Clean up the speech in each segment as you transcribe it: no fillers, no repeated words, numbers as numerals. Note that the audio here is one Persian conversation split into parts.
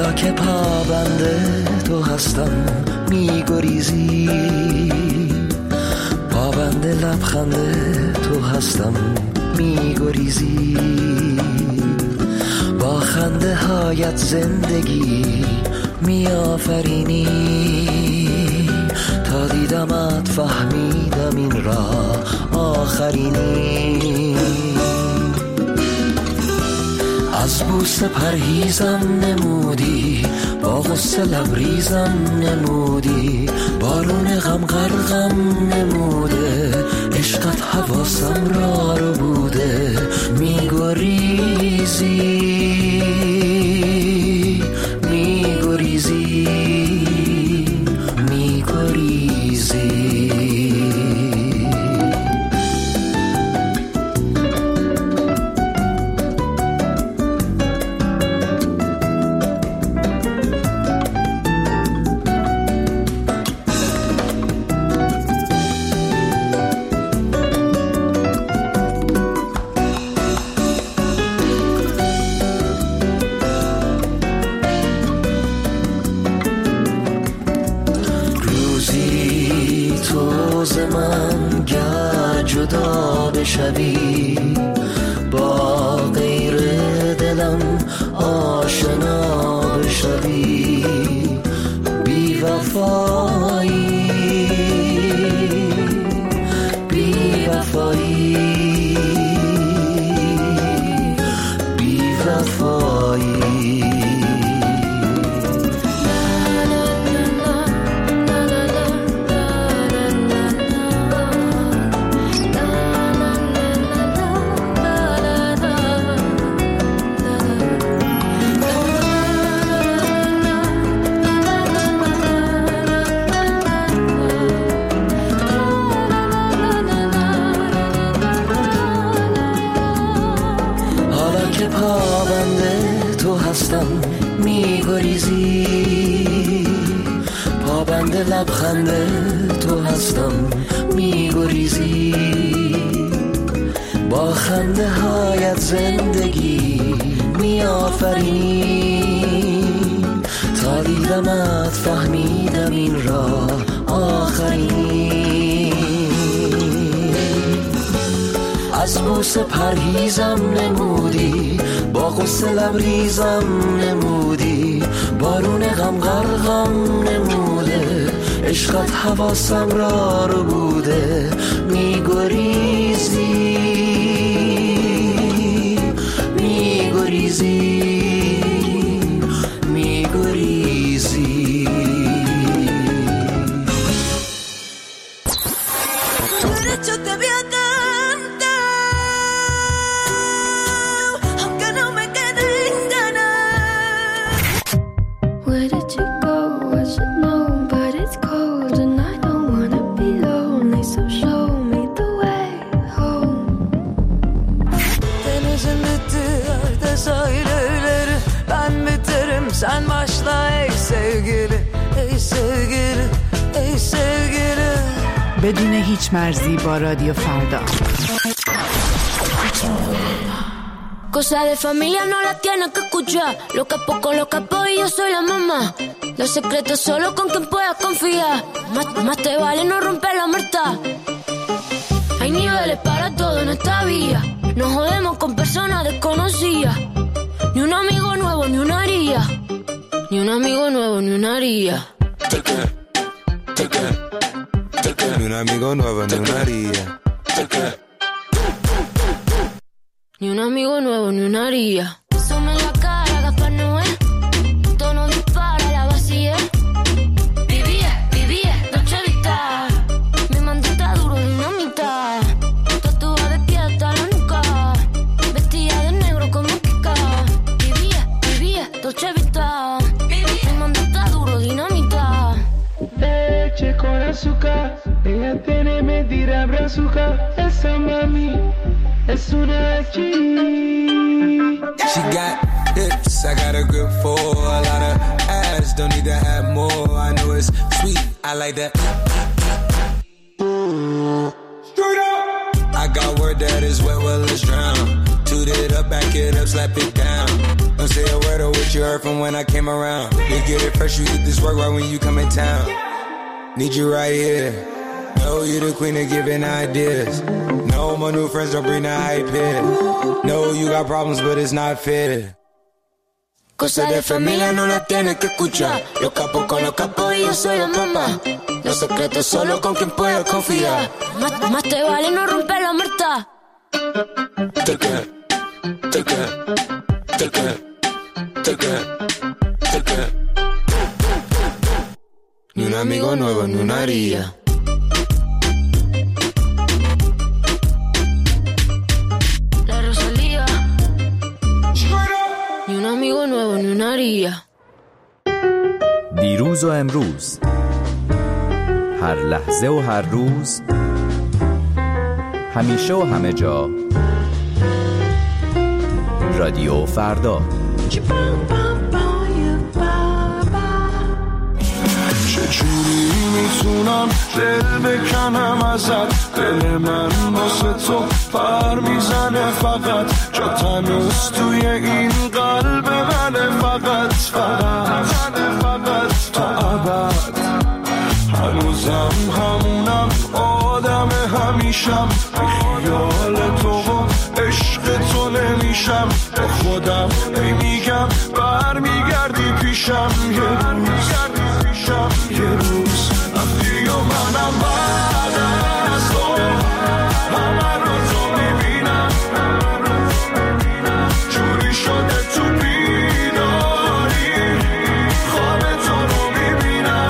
حالا که پابند تو هستم میگریزی، پابند لبخند تو هستم میگریزی، با خنده هایت زندگی میآفرینی، تا دیدمت فهمیدم این راه آخرینی. از بوسه پرهیزم نمودی، با غصه لبریزم نمودی، بارون غم غرقم نموده، عشقت حواسم را رو بوده، میگریزی میگریزی میگریزی. جدا بشوی با غیر دلم آشنا بشوی، بی وفایی بی وفایی بی وفایی. میگریزی، پابند لبخند تو هستم میگریزی، با خنده هایت زندگی میآفرینی، تا دیدمت فهمیدم این راه آخرینی. از بوسه پرهیزم نمودی، با غصه لبریزم نمودی، بارون غم غرقم نموده، عشقت حواسم را رو بوده، میگریزی میگریزی میگریزی. Sen başla ey sevgili, ey sevgili, ey sevgili. بدون هیچ مرزی با رادیو فردا. Cosa de familia no la tienes que escuchar. Lo que poco, lo que poco y yo soy la mamá. Los secretos solo con quien puedas confiar. Más te vale no romper la muerta. Hay niveles para todo en esta vía. Nos jodemos con personas desconocidas. Ni un amigo nuevo, ni una haría. Ni un amigo nuevo, ni una haría. Ni un amigo nuevo, ni una haría. Ni un amigo nuevo, ni una haría. Asome en la cara, Gaspar Noé. Tono dispara, la vacía. Vivía, Dolce Vita. Mi mandita duro, dinamita. Tatuada de pie hasta la nuca. Vestida de negro como Kika. Vivía, Dolce Vita. Mi mandita duro, dinamita. Leche con azúcar. Ella tiene medida brazuca. Esa mami es una G. She got hips, I got a grip for a lot of ass. Don't need to have more. I know it's sweet, I like that. Straight up. I got word that is wet, well it's drown. Toot it up, back it up, slap it down. Don't say a word heard of what you heard from when I came around. You get it fresh, you get this work right when you come in town. Need you right here. Know you the queen of giving ideas. No, my new friends don't bring the hype here. Know you got problems, but it's not fair. Cosa de familia no la tienes que escuchar. Los capos con los capos y yo soy la mamá. Los secretos solo con quien puedas confiar. Más te vale no romper la muerta. Ni un amigo nuevo ni una haría. La Rosalía. Ni un amigo nuevo ni una haría. دیروز و امروز، هر لحظه و هر روز، همیشه و همه جا، رادیو فردا. چجوری میتونم دل بکنم ازت؟ دل من واسه تو پر میزنه فقط. جا تنوز توی این قلب منه فقط تا ابد. هنوزم همونم آدم همیشم. بی خیال تو و عشق تو نمیشم. با خودم میگم برمیگردی پیشم. یه روز رفتی و منم بعد از تو همه رو تو میبینم. جوری شده تو بیداری خواب تو رو میبینم.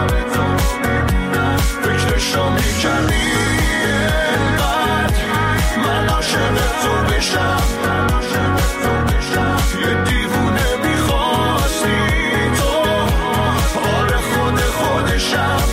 فکرشو میکردی اینقدر من عاشق تو بشم. یه دیوونه میخواستی تو. آره خودشم.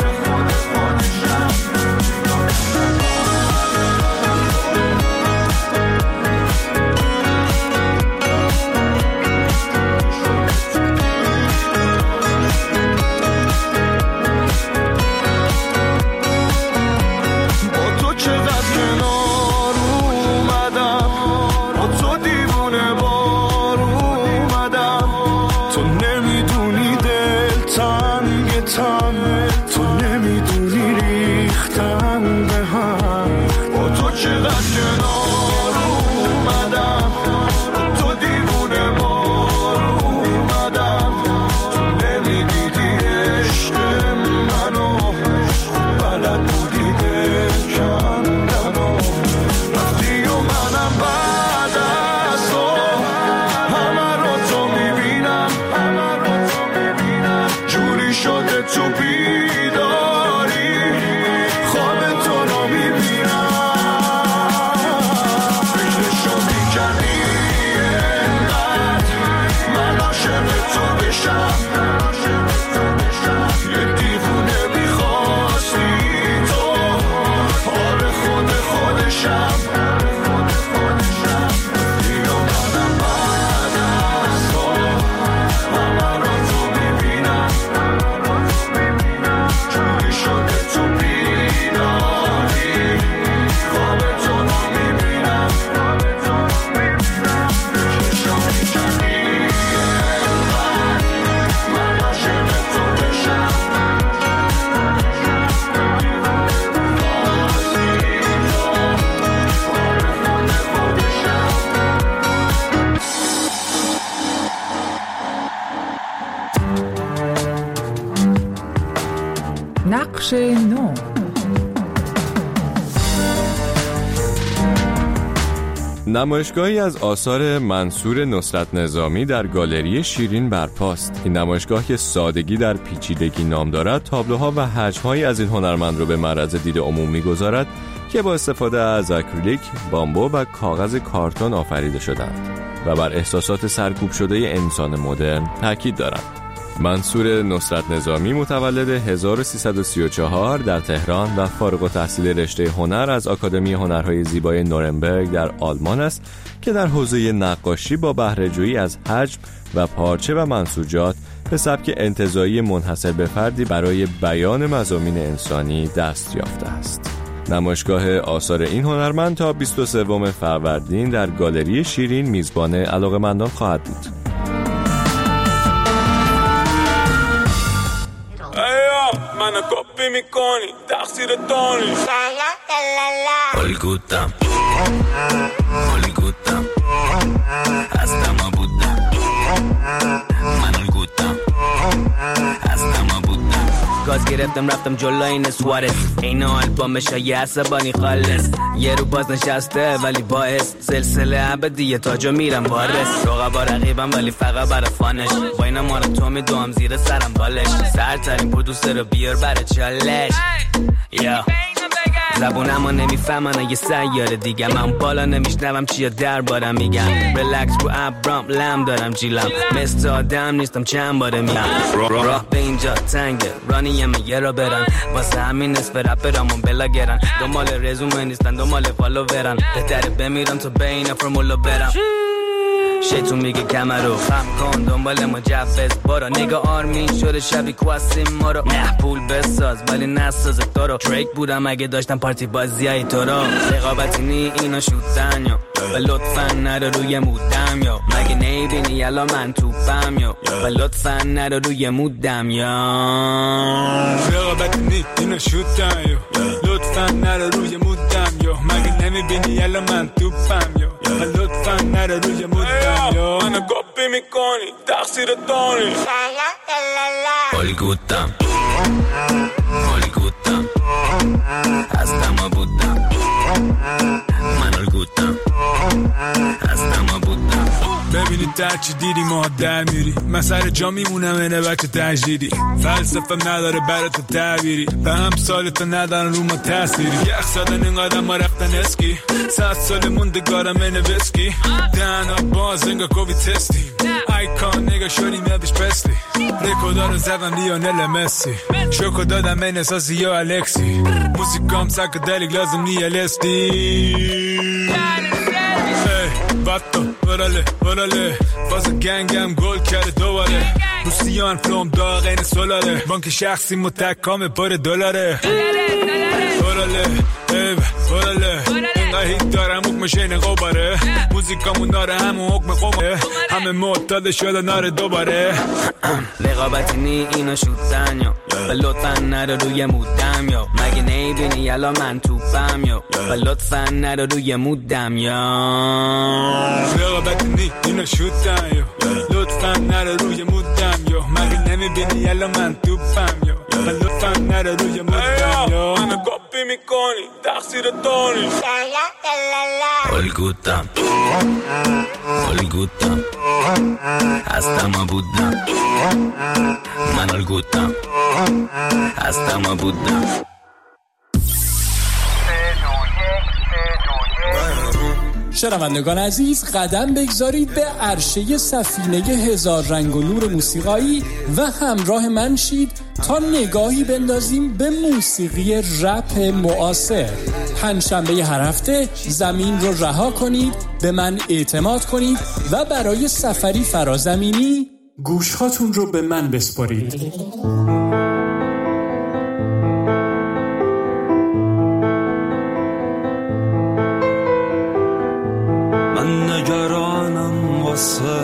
نقش نو. نمایشگاهی از آثار منصور نصرت نظامی در گالری شیرین برپاست. این نمایشگاه که سادگی در پیچیدگی نام دارد، تابلوها و حجم‌هایی از این هنرمند را به معرض دید عموم می‌گذارد که با استفاده از اکریلیک، بامبو و کاغذ کارتون آفریده شدند و بر احساسات سرکوب شده انسان مدرن تاکید دارند. منصور نصرت نظامی متولد 1334 در تهران و فارغ التحصیل رشته هنر از آکادمی هنرهای زیبای نورنبرگ در آلمان است که در حوزه نقاشی با بهره‌جویی از حجم و پارچه و منسوجات به سبک انتزاعی منحصر به فردی برای بیان مضامین انسانی دست یافته است. نمایشگاه آثار این هنرمند تا 23 فروردین در گالری شیرین میزبان علاقه‌مندان خواهد بود. کپی میکنی تقصیر تو نیست. الگوتم الگوتم هستم و بودم من الگوتم هستم و بودم. گاز گرفتم رفتم جلو این سوارس این آلبومش یه عصبانی خالص یه رو باز نشسته ولی باعث سلسله ابدیه تاجو میرم وارس رقبا رقیبم ولی فقط برای فانش با اینا ما رو تو میدوام زیر سرم بالش سرترین پرودوسر رو بیار برای چالش یا زبونمو نمیفهمن یه سیاره دیگه من بالا نمیشنوم چیه دربارم میگم ریلکس رو ابرام لم دارم جیلم مثل آدم نیستم چند باره میگم راه به اینجا تنگه رانیم یه را برن واسه همین نصف رپرامون بلاگرن دنبال رزومه نیستن دنبال فالوورن بهتره بمیرم تو بین فرمولو برم شیطون میگه کمر رو خم کن دنبال مجفز برو نگاه آرمین شده شبی کواسیم ما رو نه پول بساز ولی نساز تو رو دریک بودم اگه داشتم پارتی بازی های تو رو رقابتی نی اینا شوتن یا و لطفا نرو روی مودم یا مگه نیبینی یلا من توپم یا و لطفا نرو روی مودم یا رقابتی نی اینا شوتن یا لطفا نرو روی مودم یا مگه نمیبینی یلا من توپم یا و لطفا نرو روی مودم منو کپی میکنی تقصیر تو نیست. الگوتم الگوتم هستم و بودم من الگوتم هستم و بودم. ببینید در چی دیدی ما در میری من سر جا میمونم اینه بچه تجدیدی فلسفم نداره برای تو تعبیری به هم سالتو ندارن رو ما تأثیری یک سادن اینقدر ما رفتن اسکی 100 سال موندگارم اینه وسکی دهنا باز انگا کوبی تستی ایکان نگا شدی میادش پستی ریکودا رو زدن لیونل مسی شوکو دادم این اساسی یا الکسی موسیقام ساکدلیک لازم نی الستی باتو وراله باز گنگم گل کرده دوباره روسیان فلوم داغ این سولاره بانک شخصی متکام پر دلاره وراله اینقدر هیت دارم حکمش این قباره موزیکامون داره همون حکم قماره همه معتاد شده ناره دوباره رقابتی نی اینا شوتن یا و لطفا نرو روی مودم یا مگه نیبینی یلا من توپم یا و لطفا نرو روی مودم یا رقابتی نی اینا شوتن یا لطفا نرو روی مودم یا مگه نمیبینی یلا من توپم یا و لطفا نرو روی مودم یا منو کپی میکنی تقصیر تو نیست. الگوتم الگوتم هستم و بودم من الگوتم هستم و بودم. شنوندگان عزیز قدم بگذارید به عرشه سفینه هزار رنگ و نور موسیقایی و همراه من شید تا نگاهی بندازیم به موسیقی رپ معاصر. پنجشنبه هر هفته زمین رو رها کنید، به من اعتماد کنید و برای سفری فرازمینی گوشهاتون رو به من بسپارید. نگرانم واسه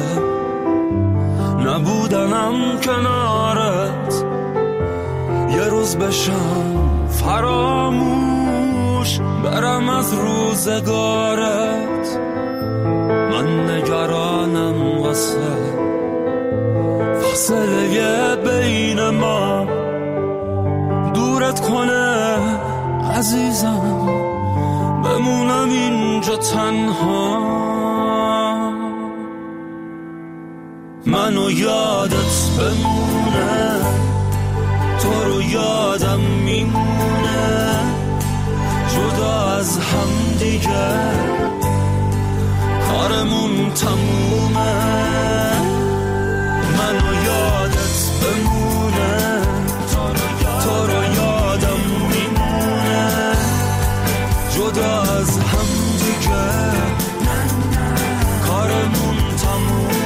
نبودنم کنارت یه روز بشم فراموش برم از روزگارت من نگرانم واسه فاصله بین ما دورت کنه عزیزم بمونم اینجا تنها منو یادت بمونه تو رو یادم میمونه جدا از هم دیگه کارمون تمومه منو یادت بمونه تو رو یادم میمونه جدا از هم دیگه کارمون تمومه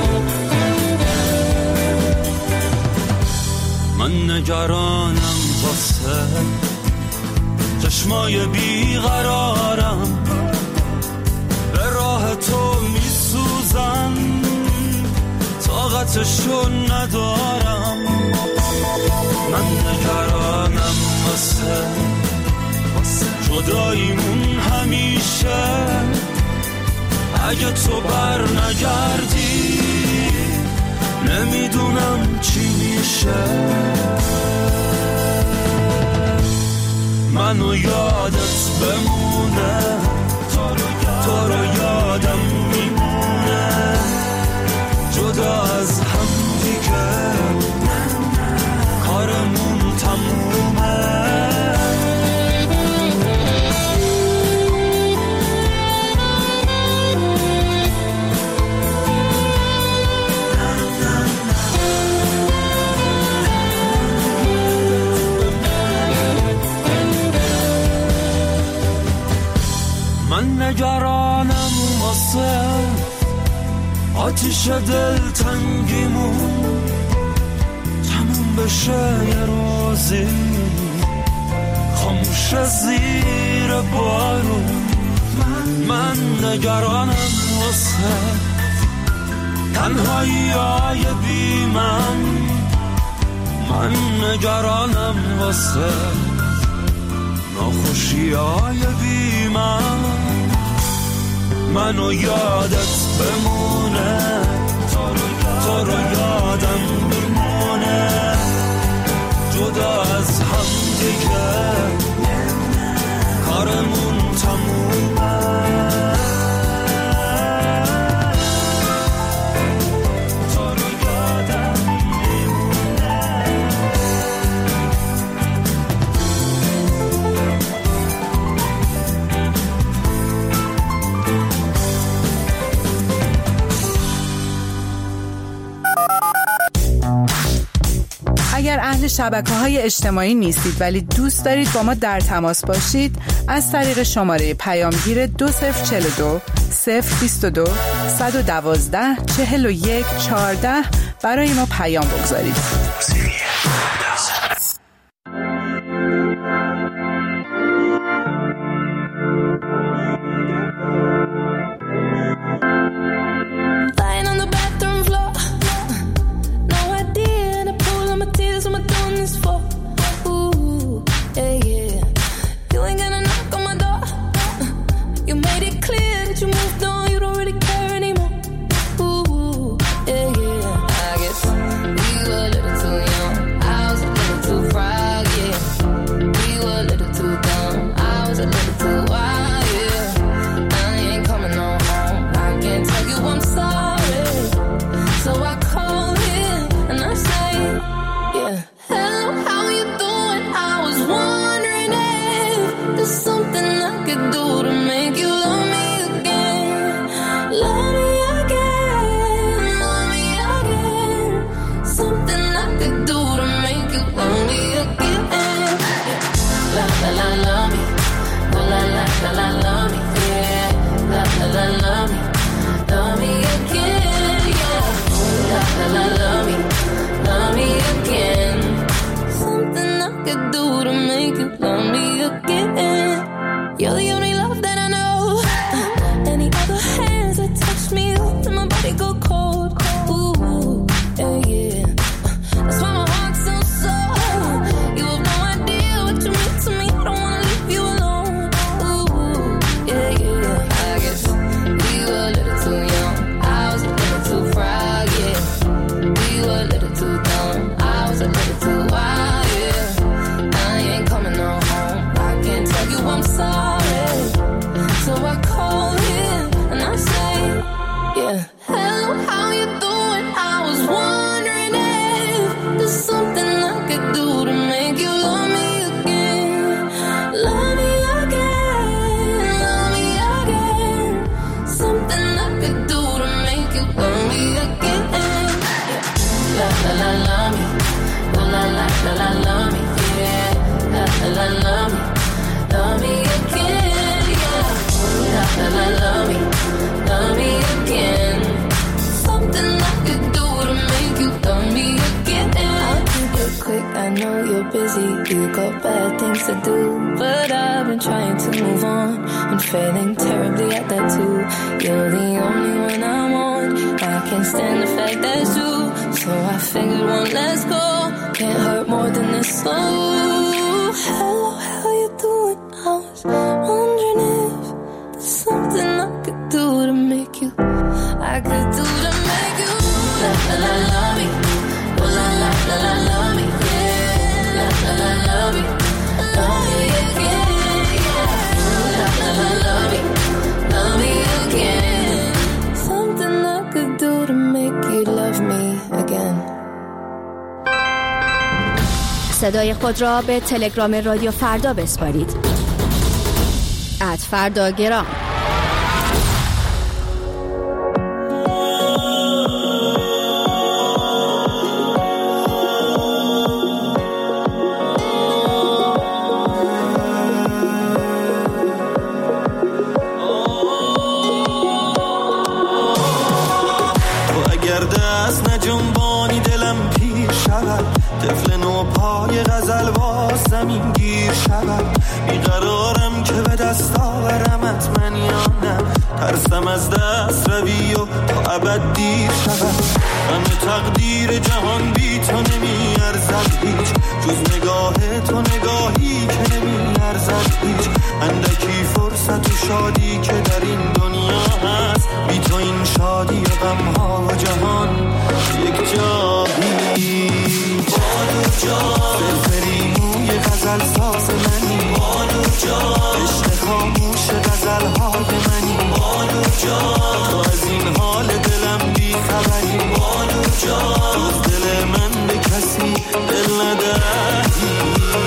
من نگرانم واسه چشمای بیقرارم، به راه تو میسوزم، طاقتشو ندارم. من نگرانم واسه جداییمون همیشه، اگه تو بر نگردی نمیدونم چی میشه. منو یادت بمونه، تو رو یادم میمونه، جدا از هم دیگه کارمون تمومه. من نگرانم واسه آتیش دلتنگیمون تموم بشه یه روزی، خاموش زیر بارون. من نگرانم واسه تنهایی های بی من نگرانم واسه ناخوشی های بی منو یادت بمونه، تو رو یادم میمونه، جدا از هم دیگه کارمون تمومه. اگر اهل شبکه‌های اجتماعی نیستید ولی دوست دارید با ما در تماس باشید، از طریق شماره پیامگیر 2042 022 112 41 14 برای ما پیام بگذارید. I know you're busy, you got bad things to do. But I've been trying to move on, I'm failing terribly at that too. You're the only one I want, I can't stand the fact that's true. So I figured one last go can't hurt more than this. So hello, how you doing? I was wondering if there's something I could do to make you, I could do to make you la la la love me, oh la la la la love me, yeah, la la la love me again, yeah, la la la love me again. Something I could do to make you love me again. صدای خود را به تلگرام رادیو فردا بسپارید. @فرداگرام. طفل نو پای غزل با زمین گیر شود. بیقرارم که به دست آورمت من یا نه، ترسم از دست روی و تا ابد دیر شود. همه تقدیر جهان بی تو نمی ارزد هیچ، جز نگاه تو نگاهی که نمی ارزد هیچ. اندکی فرصت و شادی که در این دنیا هست، بی تو این شادی و غمها و جهان یک جایی. بانو جان فرفری موی غزل ساز منی، بانو جان عشق خاموش غزل های منی، بانو جان تو از این حال دلم بی خبری، بانو جان تو دل من به کسی دل ندهی،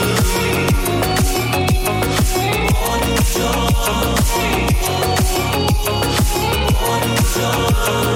بانو جان بانو جان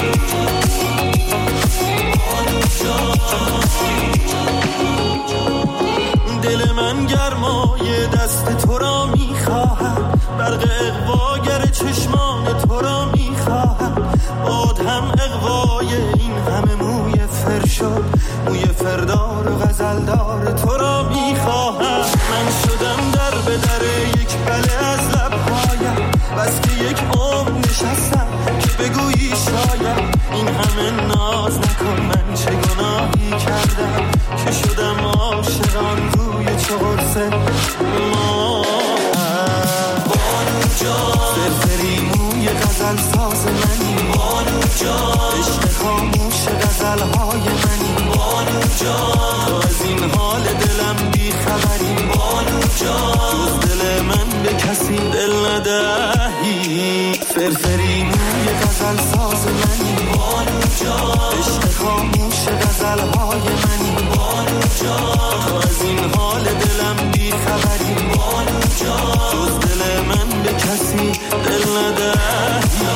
دل من گرمای دست تو را میخواهد، برق اغواگر چشمان تو را میخواهد. باد هم اغوای این همه موی فر شد، موی فردار و غزلدار تو را میخواهد. من شدم در به در یک بله از لبهایم، بس که یک عمر نشستم که بگویی شاید این همه ناز نکن، من چه گناهی کردم که شدم عاشقان روی چه قرصه ما. بانو جان فرفری موی غزل ساز منی، بانو جان عشق خاموش غزل های منی، بانو جان تو از این حال دلم بی خبری، بانو جان جز دل من به کسی دل ندهی. فرفری موی غزل ساز منی، بانو جان عشق خاموش غزل های منی، بانو جان تو از این حال دلم بی خبری، بانو جان جز دل من به کسی دل ندهی.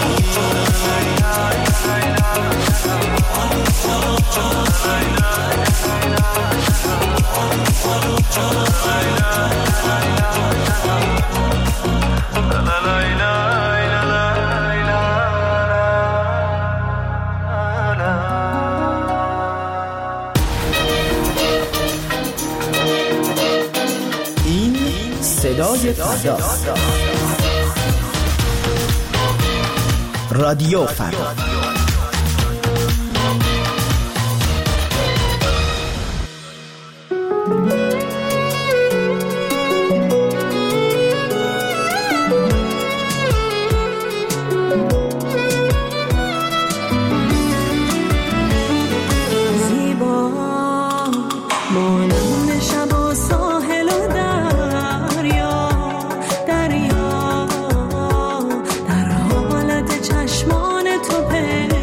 این صدای فردا، رادیو فردا. در حالت چشمان تو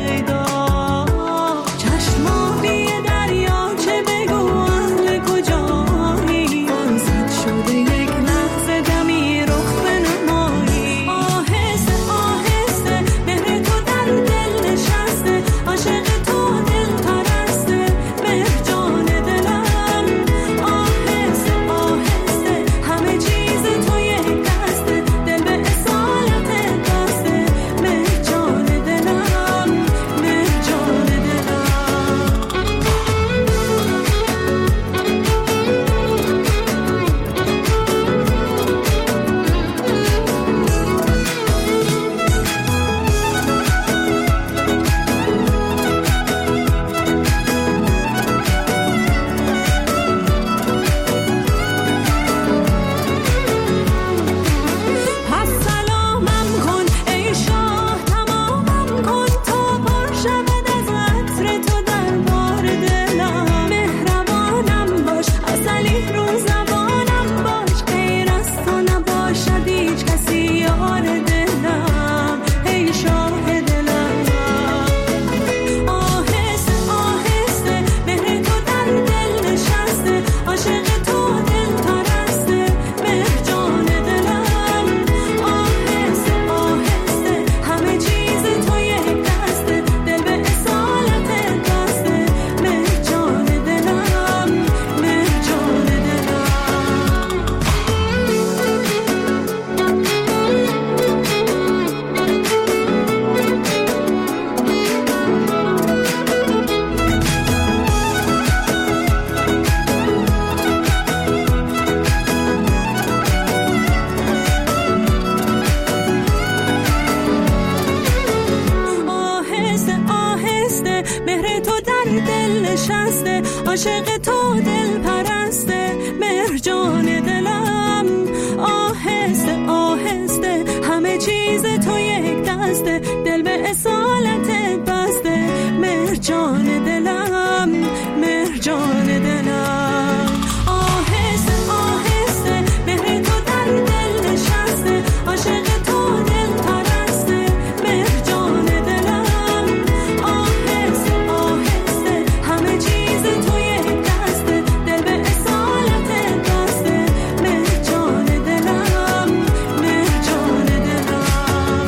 نشسته، عاشق تو دل پرسته، مرجان دلم. آهسته آهسته همه چیز تو یک دسته، دل به اصالتت بسته، مرجان دلم، مرجان دلم. آهسته آهسته مهر تو در دل نشسته، عاشق تو دل پرسته، مرجان دلم. آهسته آهسته همه چیز تو یک دسته، دل به اصالتت بسته، مرجان دلم، مرجان دلم.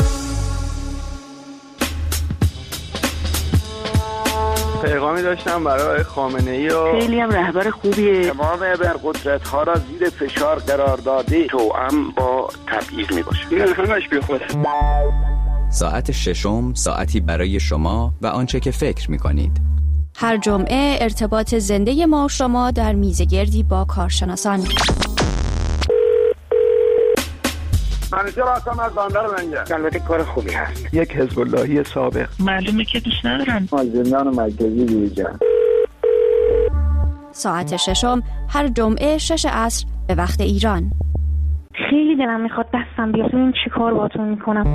پیغامی داشتم برای خامنه‌ای و خیلی هم رهبر خوبیه. تمام ابرقدرت‌ها را زیر فشار قرار داده، توأم با تبعیض میباشه. این همش بیخوده. ساعت ششم، ساعتی برای شما و آنچه که فکر می‌کنید. هر جمعه ارتباط زنده ما و شما در میزگردی با کارشناسان. منیجر هستم از بندر منجر. البته کار خوبی هست. یک حزب اللهی سابق. معلومه که دوست ندارم. زندان مرکزی دیجا. ساعت ششم هر جمعه 6 عصر به وقت ایران. خیلی دلم میخواد دستم بیاد ببینم چی کار باهاتون میکنم.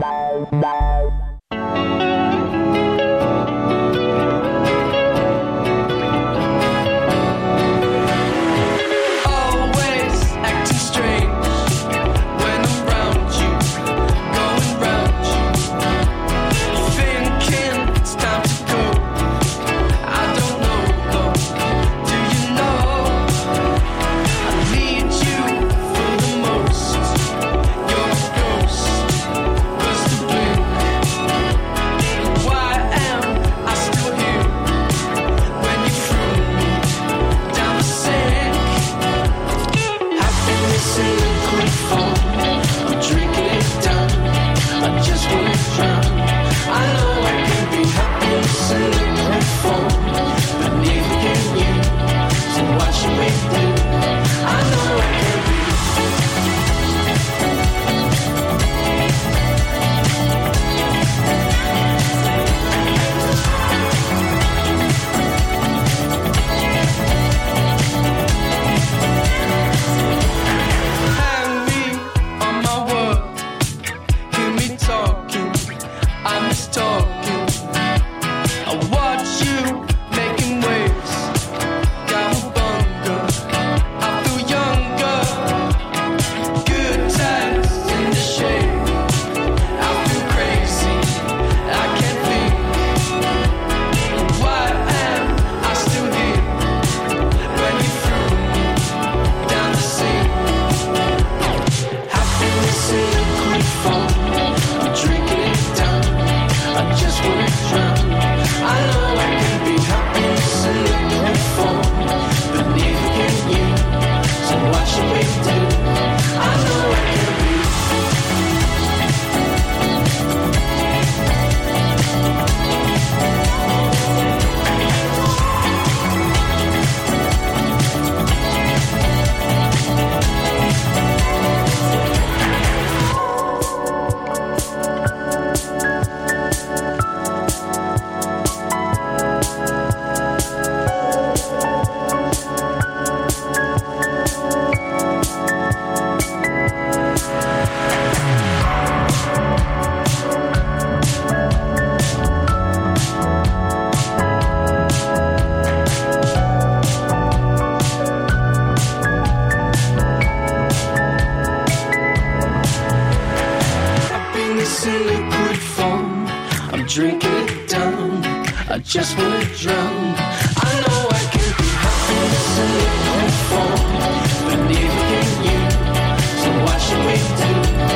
just wanna drown. I know I can be happiness in liquid form, believe in you, so what should we do?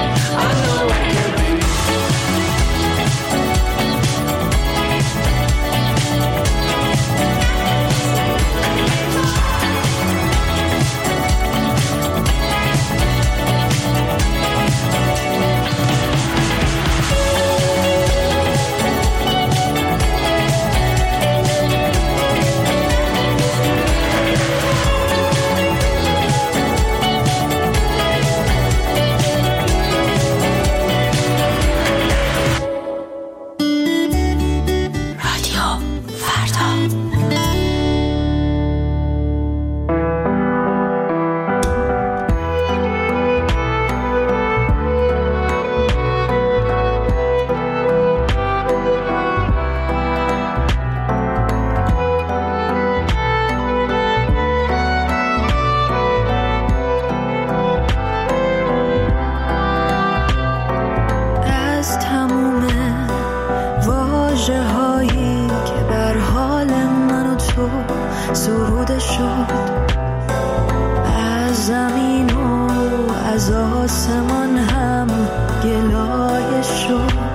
I know I can be. واژه هایی که بر حال من و تو سروده شد، از زمین و از آسمان هم گلایه شد.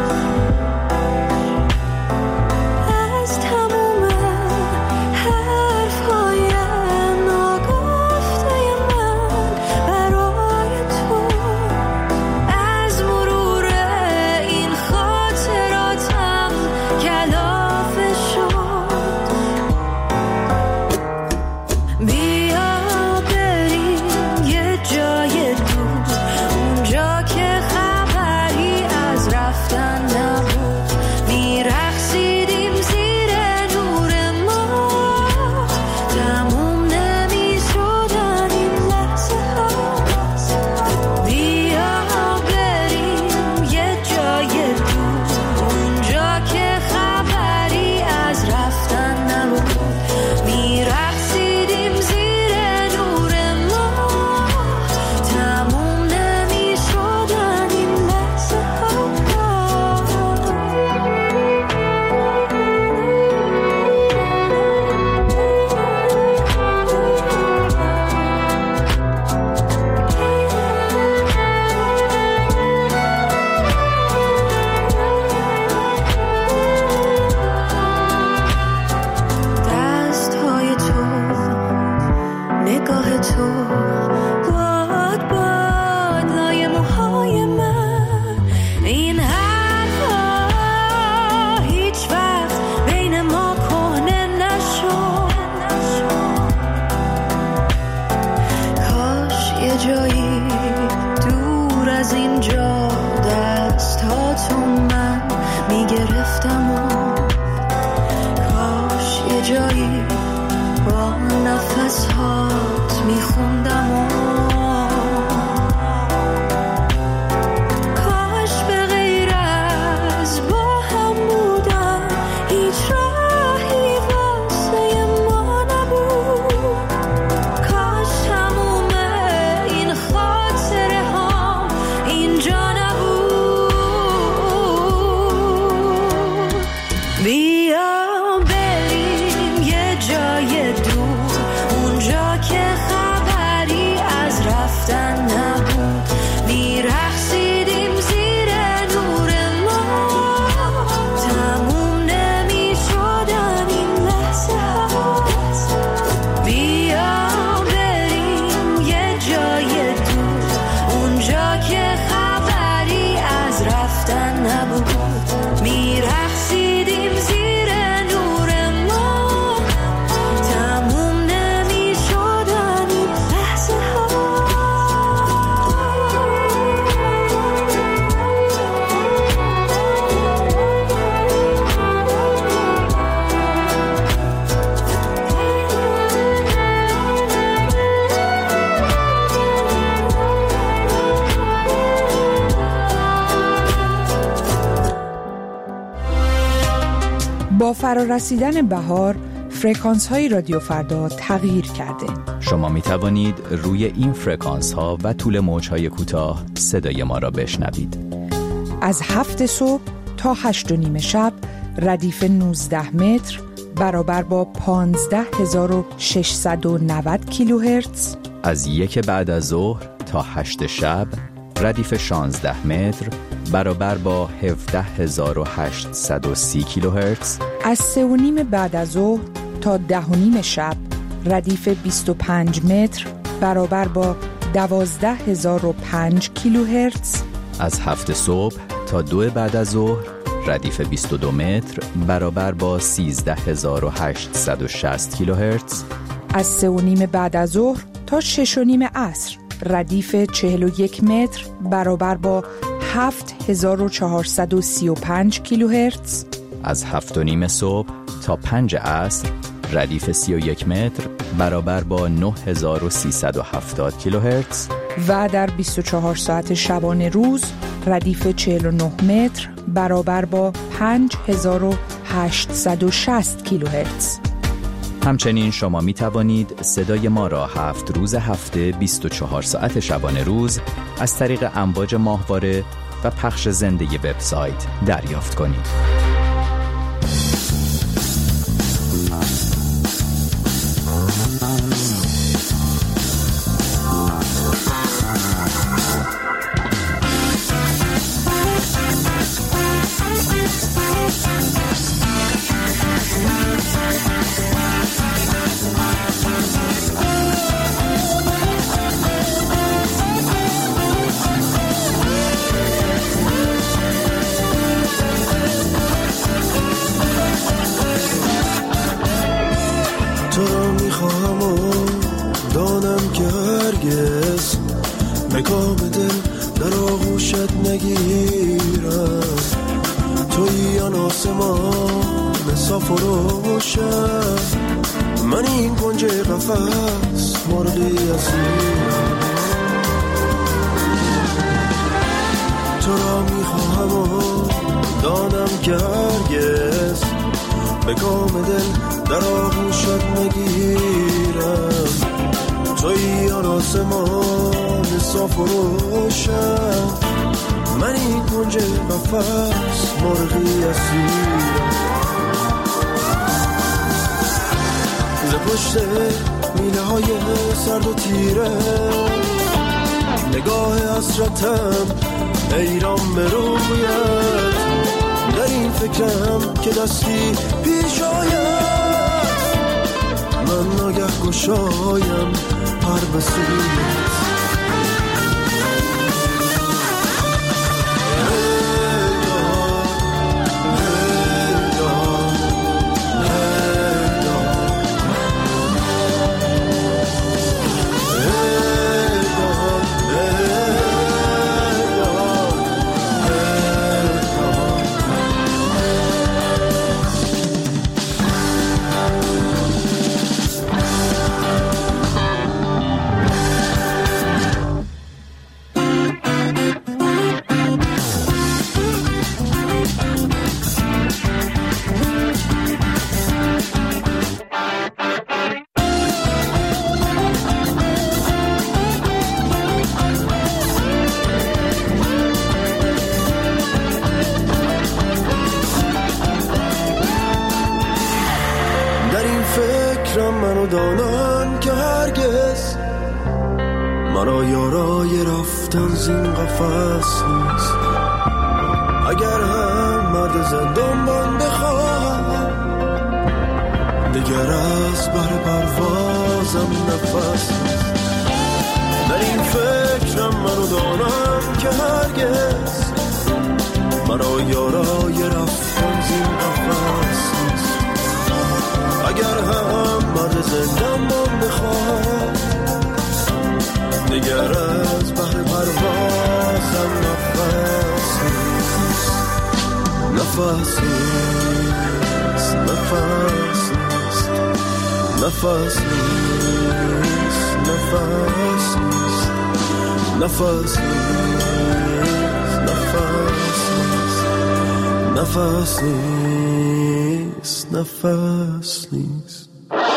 با فرارسیدن بهار، فرکانس های رادیو فردا تغییر کرده. شما می توانید روی این فرکانس ها و طول موج های کوتاه صدای ما را بشنوید. از 7 صبح تا 8:30 شب ردیف 19 متر برابر با 15690 کیلوهرتز. از 1 بعد از ظهر تا 8 شب ردیف 16 متر برابر با 17830 کیلوهرتز. از 3:30 بعد از ظهر تا 10:30 شب ردیف 25 متر برابر با 12005 کیلوهرتز. از 7 صبح تا 2 بعد از ظهر ردیف 22 متر برابر با 13860 کیلوهرتز. از 3:30 بعد از ظهر تا 6:30 عصر ردیف 41 متر برابر با 7435 کیلوهرتز. از 7:30 صبح تا 5 عصر ردیف 31 متر برابر با 9370 کیلوهرتز. و در 24 ساعت شبانه روز ردیف 49 متر برابر با 5860 کیلوهرتز. همچنین شما می توانید صدای ما را 7 روز هفته 24 ساعت شبانه روز از طریق امواج ماهواره و پخش زنده وبسایت دریافت کنید. میخواهم و دانم که هرگز به کام دل در آغوشت نگیرم. تویی آن آسمان صاف و روشن، من این کنج قفس مرغی اسیرم. تو را میخواهم و دانم که هرگز به کام دل در آغوشت نگیرم. تویی آن آسمان صاف و روشن، من این کنج قفس مرغی اسیرم. ز پشت میله های سرد و تیره نگاه حسرتم ایران به رویت. در این فکرم که دستی پیش آید، من ناگه گشایم پر به سویت. منو دانن که هرگز مرا یارای رفتن زین قفس نیست. اگر هم مرد زندان من بخواهم، دیگر از بر پروازم نفس نیست. در این فکرم منو دانم که هرگز مرا یارای رفتن زین قفس نیست. اگر هم مرد زندان من بخوام، دیگر از بحر پروازم نفس نیست. نفس نیست، نفس نیست، نفس نیست، نفس نیست، نفس نیست، نفس نیست، نفس نیست، نفس نیست.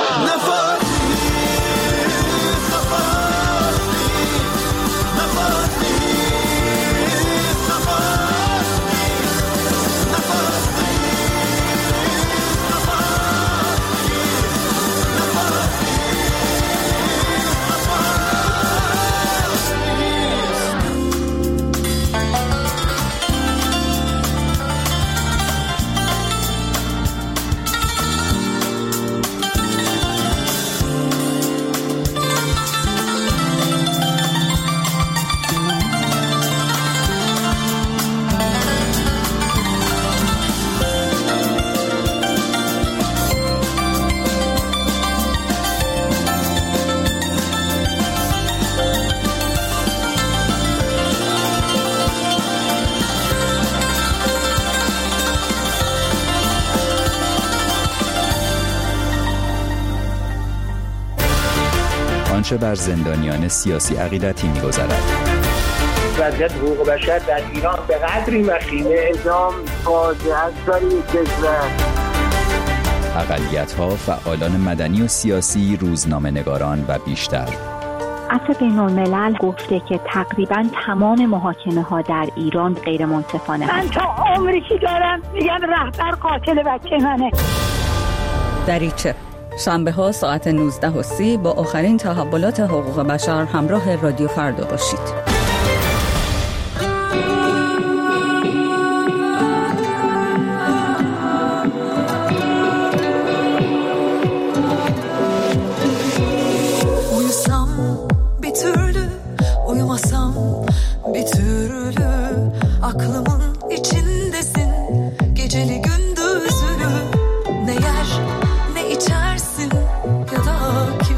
آنچه بر زندانیان سیاسی عقیدتی می‌گذرد. وضعیت حقوق بشر در ایران به قدری وخیمه، اعدام فاجعه است برای کشور. اقلیت‌ها، فعالان مدنی و سیاسی، روزنامه‌نگاران و بیشتر. عفو بین‌الملل گفته که تقریباً تمام محاکمه‌ها در ایران غیر منصفانه. من تا عمری که دارم میگم رهبر قاتل بچه منه. دریچه شنبه ها ساعت 19:30 با آخرین تحولات حقوق بشر همراه رادیو فردا باشید. Uyusam bir türlü, uyumasam bir türlü, aklımın içindesin geceli gündüzünü. Ne yer ne içersin ya da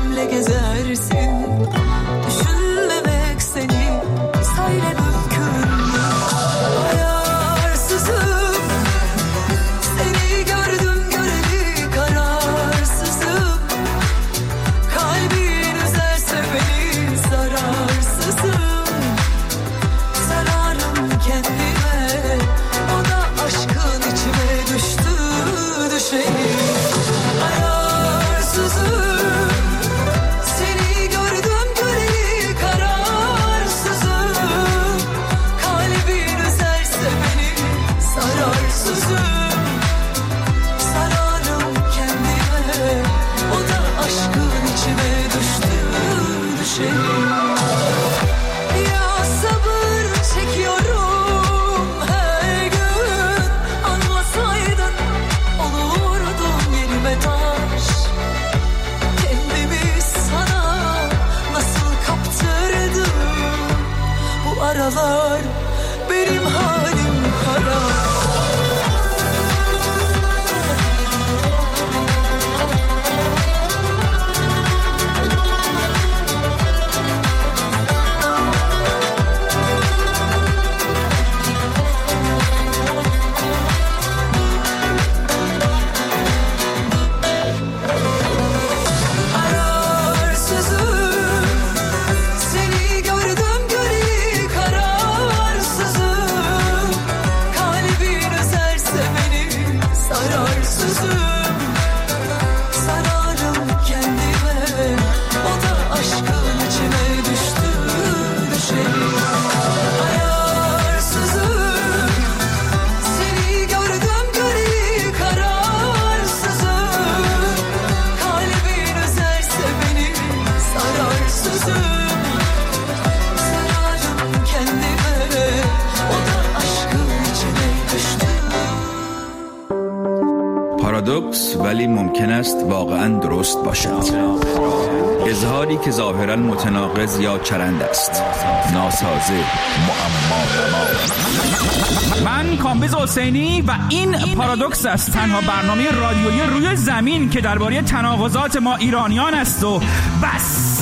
sözüm sararım kendime. O da aşkın içine düştü düşelim. Ayarsızım seni gördüm gri kararsızım. Kalbin üzerse beni sararsızım. Sararım kendime. O da aşkın içine düştü. پارادوکس ولی ممکن است واقعاً درست باشد. اظهاری که ظاهراً متناقض یا چرند است. ناسازه، معما. من کامبیز حسینی و این پارادوکس است، تنها برنامه رادیویی روی زمین که درباره تناقضات ما ایرانیان است و بس.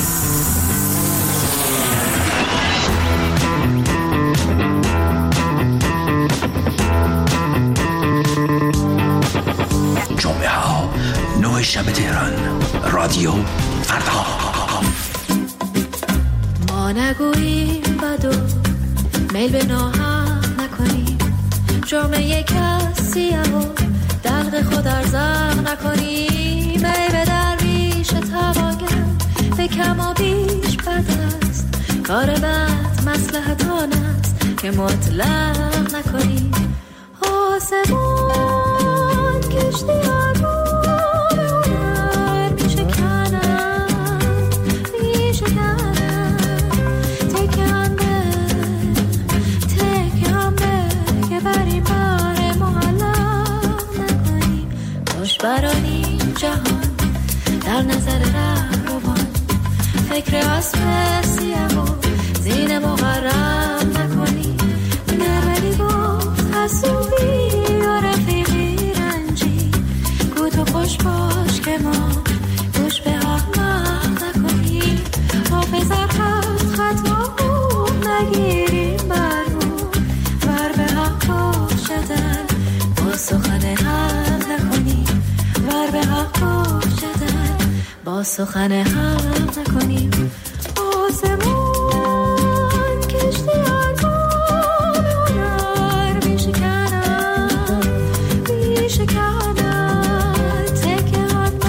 جمعه ها 9 شب تهران، رادیو فردا. ما نگوییم بدو میل به ناحق نکنیم، جرم کسی و دلق خود ارزاق نکنیم. ای به درویش تواگر به کم و بیش بد است، کار بد مصلحت آن است که مطلق نکنیم. آسمان کشتی برانی جهان در نظر رهروان، فکر اسب سیاه و زین مغرم نکنی. نرولی گفت حسوبی و رفیقی رنجی، گو تو خوش باش که ما گوش به احمق نکنی. حافظ خط ما خوب نگیریم برمون، بر به حق باشدن با سخن حق نکنی. بر به حق شدن با سخن حق نکنیم. آسمان کشتی آرمان هنر میشکنن تکه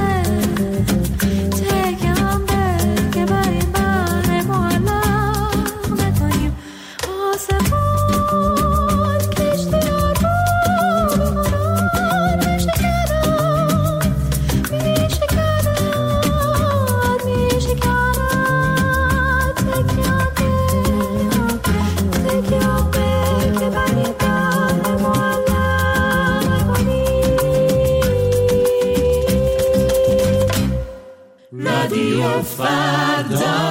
هم به که بر این بر معلق نکنیم. آسمان کشتی آرمان هنر رادیو فردا.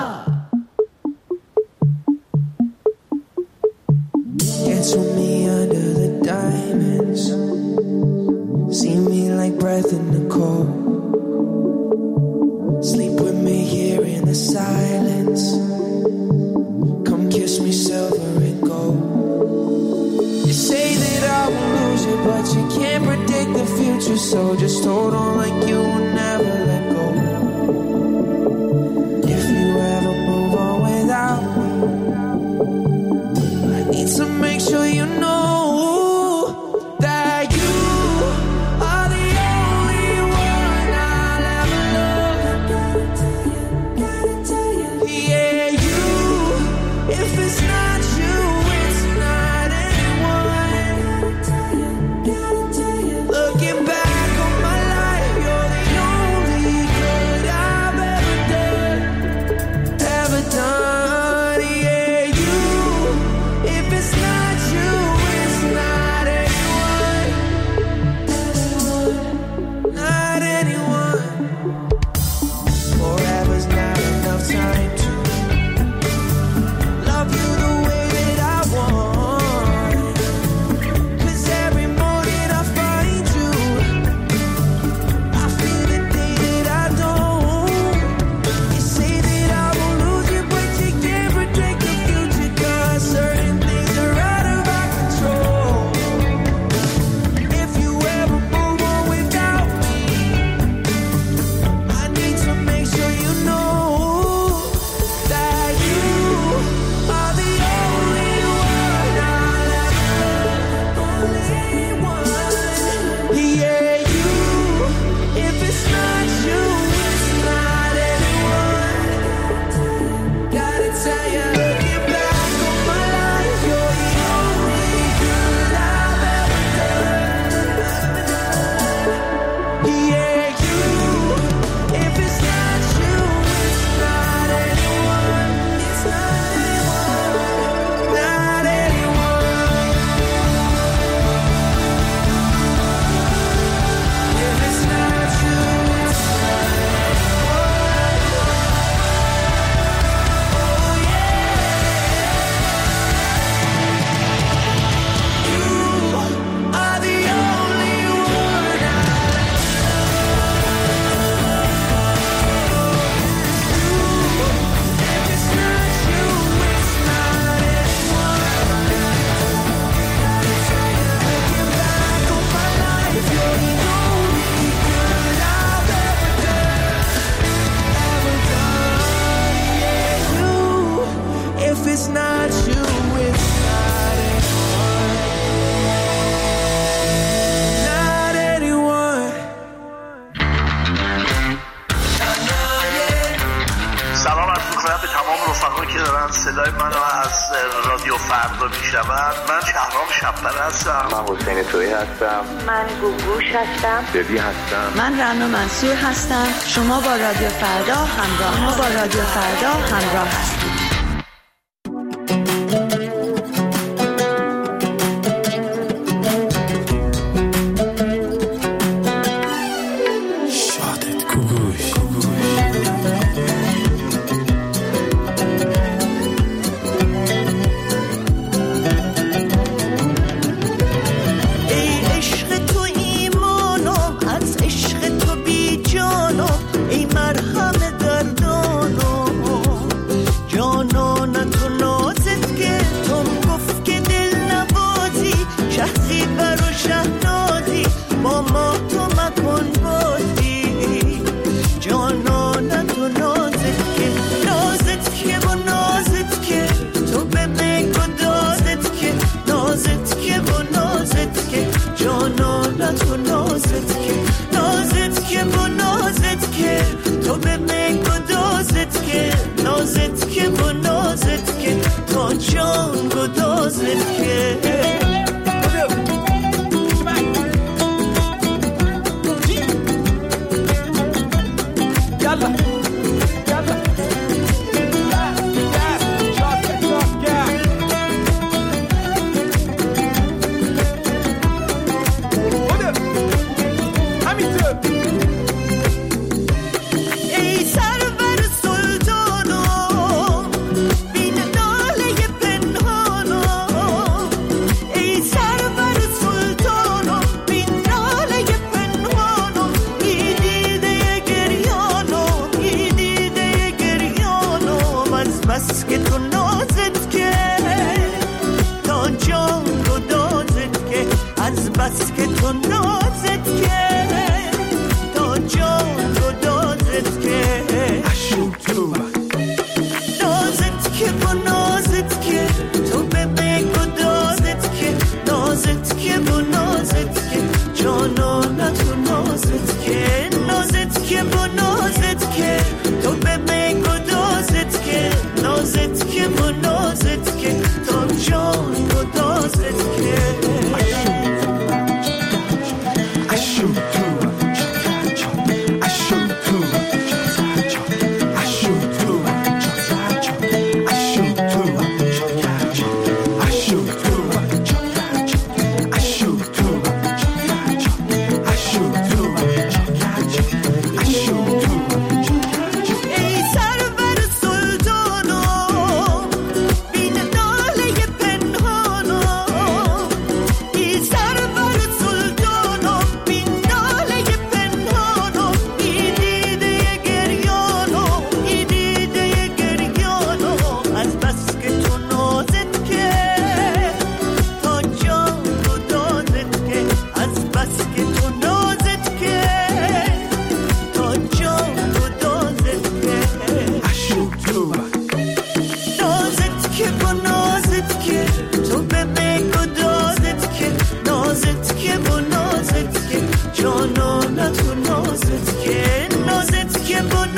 Dance with me under the diamonds. See me like breath in the cold. Sleep with me here in the silence. Come kiss me silver and gold. You say that I will lose you, but you can't predict the future. So just hold on like you will never let go. If you ever move on without me, I need to make sure you know that you are the only one I'll ever love. Gotta tell you, yeah, you. If it's not you, it's not anyone. Gotta tell you, looking back on my life, you're the only صدای منو از رادیو فردا میشنوند. من شهرام شب‌پر هستم. من حسین تویی هستم. من گوگوش هستم. ببی هستم. من رنا منصور هستم. شما با رادیو فردا همراه هستید. نازت که